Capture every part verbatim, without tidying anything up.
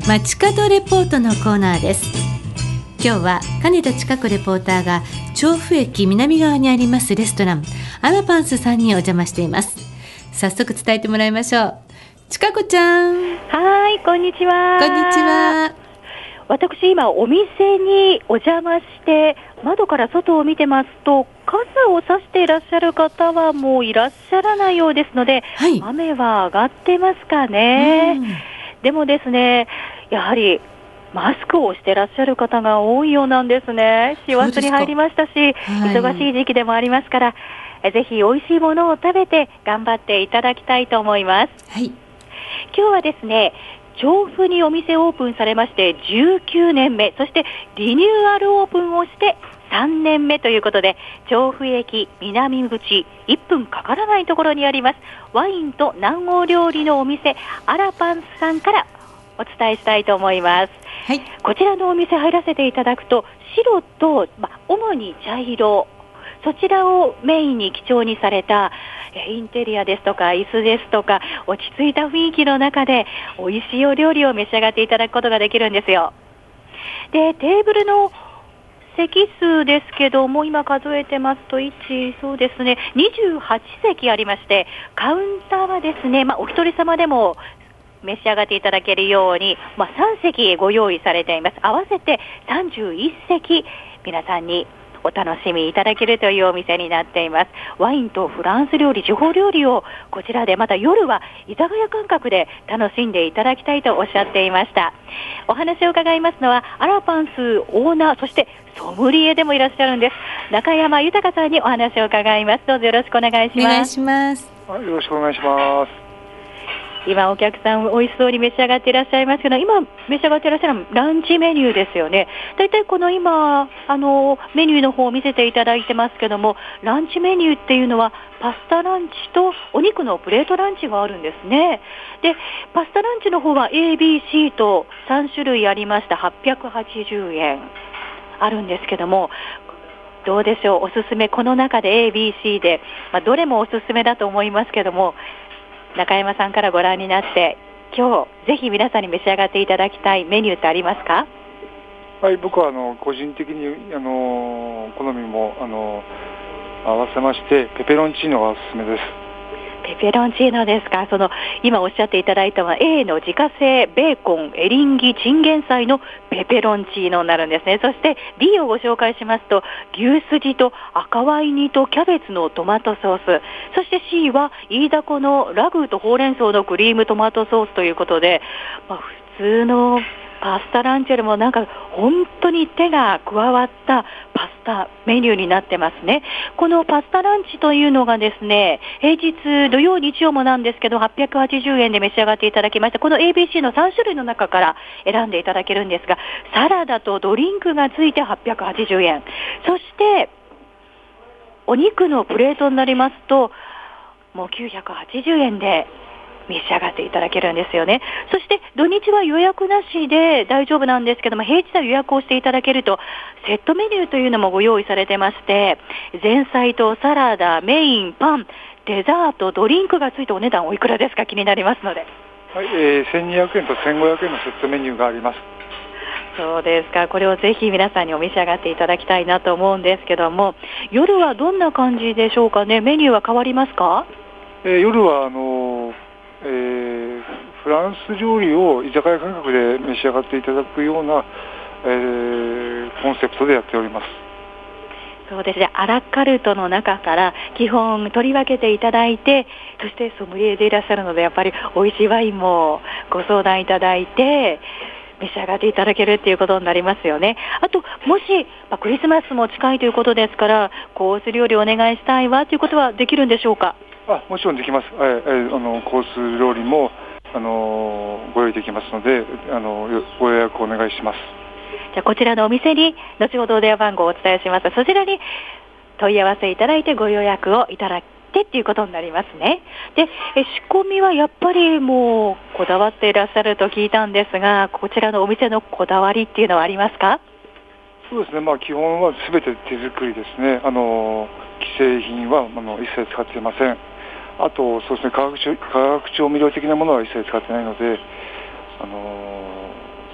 街角レポートのコーナーです。今日は金田千佳子レポーターが調布駅南側にありますレストランアラパンスさんにお邪魔しています。早速伝えてもらいましょう。千佳子ちゃん。 はい、こんにちは。 こんにちは。 私今お店にお邪魔して窓から外を見てますと、傘を差していらっしゃる方はもういらっしゃらないようですので、はい、雨は上がってますかね。でもですね、やはりマスクをしていらっしゃる方が多いようなんですね。師走に入りましたし、はい、忙しい時期でもありますから、ぜひ美味しいものを食べて頑張っていただきたいと思います。 はい、 今日はですね、調布にお店オープンされましてじゅうきゅうねんめ、そしてリニューアルオープンをしてさんねんめということで、調布駅南口いっぷんかからないところにありますワインと南欧料理のお店アラパンスさんからお伝えしたいと思います。はい、こちらのお店入らせていただくと、白と、ま、主に茶色、そちらをメインに基調にされたインテリアですとか椅子ですとか落ち着いた雰囲気の中で美味しいお料理を召し上がっていただくことができるんですよ。で、テーブルの席数ですけども、今数えてますといち、そうですね、にじゅうはちせきありまして、カウンターはですね、まあ、お一人様でも召し上がっていただけるように、まあ、さんせきご用意されています。合わせてさんじゅういっせき皆さんにお楽しみいただけるというお店になっています。ワインとフランス料理、地方料理をこちらで、また夜は居酒屋感覚で楽しんでいただきたいとおっしゃっていました。お話を伺いますのはアラパンスオーナー、そしてソムリエでもいらっしゃるんです中山豊さんにお話を伺います。どうぞよろしくお願いします。 お願いします。 よろしくお願いします。 今お客さん美味しそうに召し上がっていらっしゃいますけど、今召し上がっていらっしゃるのはランチメニューですよね。だいたいこの今あのメニューの方を見せていただいてますけども、ランチメニューっていうのはパスタランチとお肉のプレートランチがあるんですね。で、パスタランチの方は エービーシー とさんしゅるいありましたはっぴゃくはちじゅうえんあるんですけども、どうでしょう、おすすめ、この中で エービーシー で、まあ、どれもおすすめだと思いますけども、中山さんからご覧になって今日ぜひ皆さんに召し上がっていただきたいメニューってありますか？ はい、僕はあの個人的にあの好みもあの合わせましてペペロンチーノがおすすめです。 ペペロンチーノですか。その今おっしゃっていただいたのは A の自家製ベーコンエリンギチンゲン菜のペペロンチーノになるんですね。そして B をご紹介しますと、牛すじと赤ワイン煮とキャベツのトマトソース、そして C はイイダコのラグーとほうれん草のクリームトマトソースということで、まあ、普通のパスタランチよりもなんか本当に手が加わったパスタメニューになってますね。このパスタランチというのがですね、平日土曜日曜もなんですけどはっぴゃくはちじゅうえんで召し上がっていただきました。この エービーシー のさんしゅるいの中から選んでいただけるんですが、サラダとドリンクがついてはっぴゃくはちじゅうえん、そしてお肉のプレートになりますともうきゅうひゃくはちじゅうえんで召し上がっていただけるんですよね。そして土日は予約なしで大丈夫なんですけども、平日は予約をしていただけるとセットメニューというのもご用意されてまして、前菜とサラダ、メイン、パン、デザート、ドリンクがついてお値段おいくらですか？気になりますので。 はい、えー、せんにひゃくえんとせんごひゃくえんのセットメニューがあります。 そうですか。これをぜひ皆さんにお召し上がっていただきたいなと思うんですけども、夜はどんな感じでしょうかね。メニューは変わりますか？ えー、夜はあのーえー、フランス料理を居酒屋感覚で召し上がっていただくような、えー、コンセプトでやっております。 そうですね、アラカルトの中から基本取り分けていただいて、そしてソムリエでいらっしゃるのでやっぱり美味しいワインもご相談いただいて召し上がっていただけるっていうことになりますよね。あともし、まあ、クリスマスも近いということですから、コース料理お願いしたいわということはできるんでしょうか？ あ、もちろんできます。えー、あのコース料理もあのご用意できますので、あのご予約お願いします。 じゃあこちらのお店に後ほどお電話番号をお伝えします。そちらに問い合わせいただいてご予約をいただいてっていうことになりますね。で、え仕込みはやっぱりもうこだわっていらっしゃると聞いたんですが、こちらのお店のこだわりっていうのはありますか？ そうですね、まあ、基本は全て手作りですね。あの既製品はあの一切使っていません。あとそうですね、化学調、化学調味料的なものは一切使ってないので、あの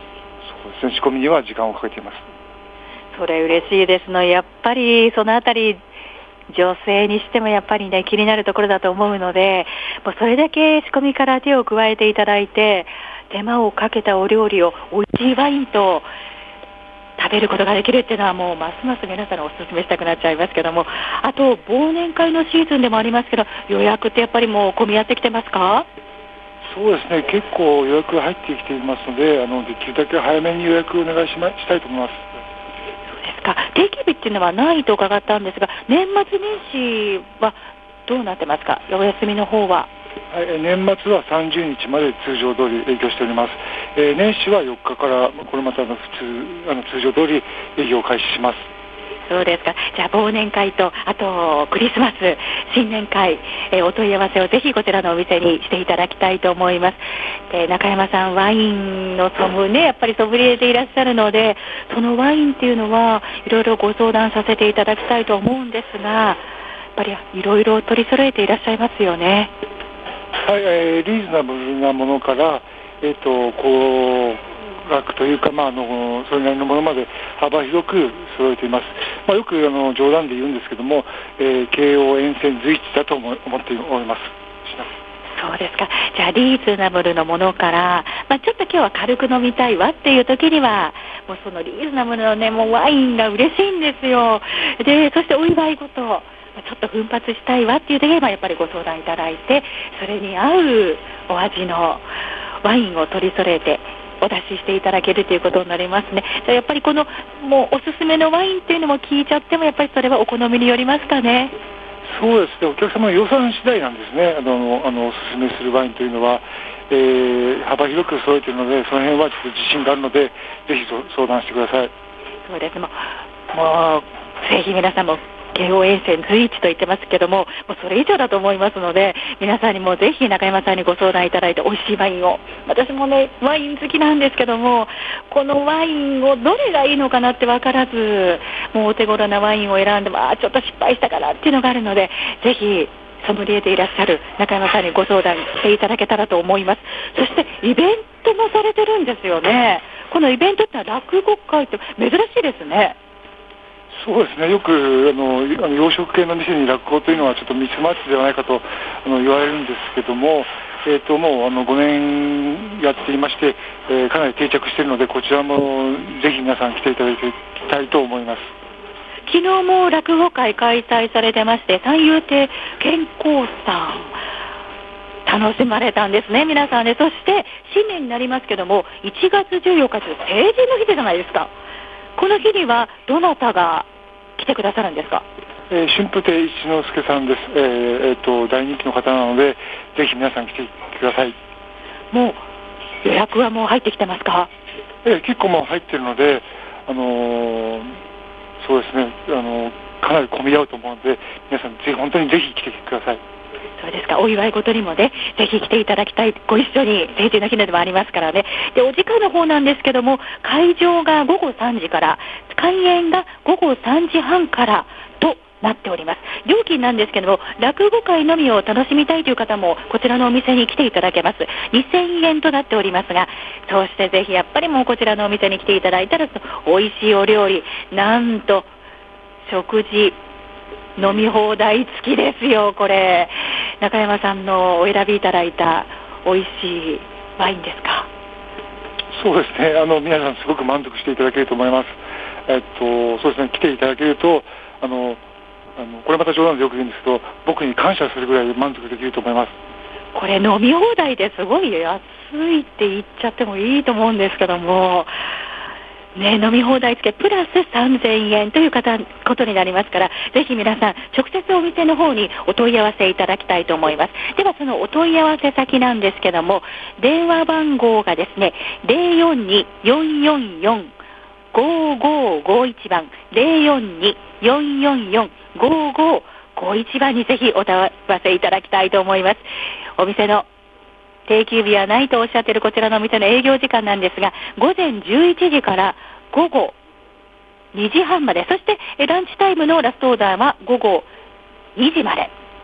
そうですね、仕込みには時間をかけています。 それ嬉しいですの。やっぱりそのあたり女性にしてもやっぱりね気になるところだと思うので、もうそれだけ仕込みから手を加えていただいて手間をかけたお料理をおいしいワインと食べることができるっていうのはもうますます皆さんにお勧めしたくなっちゃいますけども、あと忘年会のシーズンでもありますけど、予約ってやっぱりもう混み合ってきてますか？ そうですね、結構予約が入ってきていますので、あのできるだけ早めに予約をお願いし、ま、したいと思います。 定期日っていうのはないと伺ったんですが、年末年始はどうなってますか？お休みの方は。 はい、年末はさんじゅうにちまで通常通り営業しております。えー、年始はよっかからこれまたあの普通あの通常通り営業を開始します。 そうですか。じゃあ忘年会とあとクリスマス新年会、えー、お問い合わせをぜひこちらのお店にしていただきたいと思います。で、中山さんワインのソムねやっぱりソムリエでいらっしゃるので、そのワインっていうのはいろいろご相談させていただきたいと思うんですが、やっぱりいろいろ取り揃えていらっしゃいますよね。 はい、えー、リーズナブルなものから、えー、と高額というか、まあ、あのそれなりのものまで幅広く揃えています。まあ、よくあの冗談で言うんですけども、えー、京王沿線随一だと思っております。 そうですか。じゃあリーズナブルのものから、まあ、ちょっと今日は軽く飲みたいわっていう時にはもうそのリーズナブルの、ね、もうワインが嬉しいんですよ。でそしてお祝い事ちょっと奮発したいわっていう時にはやっぱりご相談いただいて、それに合うお味のワインを取り揃えてお出ししていただけるということになりますね。じゃあやっぱりこのもうおすすめのワインっていうのも聞いちゃってもやっぱりそれはお好みによりますかね。 そうですね、お客様の予算次第なんですね。あのあのおすすめするワインというのは、えー、幅広く揃えているので、その辺はちょっと自信があるのでぜひ相談してください。 そうです。もう、もうぜひ皆さんも京王沿線随一と言ってますけども、もうそれ以上だと思いますので、皆さんにもぜひ中山さんにご相談いただいて美味しいワインを、私もねワイン好きなんですけども、このワインをどれがいいのかなって分からず、もうお手頃なワインを選んでもあちょっと失敗したかなっていうのがあるので、ぜひソムリエでいらっしゃる中山さんにご相談していただけたらと思います。そしてイベントもされてるんですよね。このイベントってのは落語会って珍しいですね。 そうですね、よくあのあの洋食系の店に落語というのはちょっとミスマッチではないかとあの言われるんですけども、えー、ともうあのごねんやっていまして、えー、かなり定着しているので、こちらもぜひ皆さん来ていただきたいと思います。 昨日も落語会開催されてまして、三遊亭健康さん楽しまれたんですね皆さんね。そして新年になりますけどもいちがつじゅうよっかという成人の日じゃないですか。この日にはどなたが来てくださるんですか？ えー、春風亭一之輔さんです。えーえー、と大人気の方なのでぜひ皆さん来てください。 もう予約はもう入ってきてますか？ えー、結構もう入っているので、あのー、そうですね、あのー、かなり混み合うと思うので皆さんぜひ本当にぜひ来てください。 そうですか。お祝い事にもねぜひ来ていただきたい。ご一緒に成人の日でもありますからね。でお時間の方なんですけども、会場がごごさんじから開演がごごさんじはんからとなっております。料金なんですけども、落語会のみを楽しみたいという方もこちらのお店に来ていただけます。にせんえんとなっておりますが、そうしてぜひやっぱりもうこちらのお店に来ていただいたら美味しいお料理、なんと食事飲み放題付きですよ。これ中山さんのお選びいただいた美味しいワインですか？ そうですね、あの皆さんすごく満足していただけると思います。えっとそうですね、来ていただけるとあのあのこれまた冗談でよく言うんですけど、僕に感謝するぐらい満足できると思います。 これ飲み放題ですごい安いって言っちゃってもいいと思うんですけどもね、飲み放題付けプラスさんぜんえんという方ことになりますから、ぜひ皆さん直接お店の方にお問い合わせいただきたいと思います。ではそのお問い合わせ先なんですけども、電話番号がですね ゼロよんに よんよんよん ごごごいち 番 ゼロよんに よんよんよん ごごごいち 番にぜひお問い合わせいただきたいと思います。お店の定休日はないとおっしゃっているこちらのお店の営業時間なんですが、午前じゅういちじから午後にじはんまで、そしてランチタイムのラストオーダーは午後にじまで。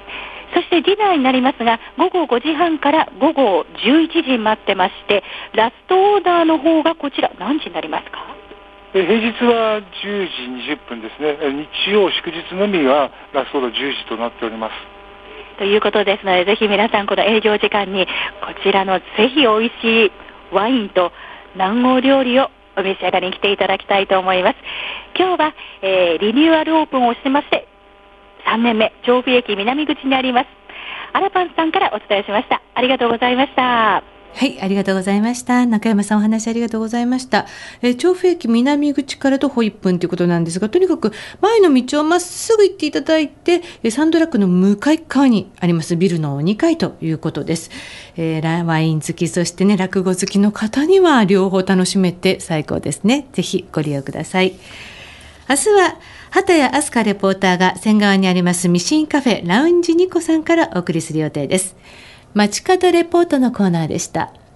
そしてディナーになりますが、午後ごじはんから午後じゅういちじ待ってまして、ラストオーダーの方がこちら何時になりますか？ 平日はじゅうじにじゅっぷんですね。日曜祝日のみがラストオーダーじゅうじとなっております。 ということですので、ぜひ皆さんこの営業時間にこちらのぜひ美味しいワインと南欧料理をお召し上がりに来ていただきたいと思います。今日は、えー、リニューアルオープンをしてましてさんねんめ、調布駅南口にありますアラパンさんからお伝えしました。ありがとうございました。 はい、ありがとうございました。中山さん、お話ありがとうございました。えー、調布駅南口から徒歩いっぷんということなんですが、とにかく前の道をまっすぐ行っていただいて、サンドラッグの向かい側にありますビルのにかいということです。えー、ワイン好き、そしてね、落語好きの方には両方楽しめて最高ですね。ぜひご利用ください。明日は畑谷明日香レポーターが仙川にありますミシンカフェラウンジニコさんからお送りする予定です。街角レポートのコーナーでした。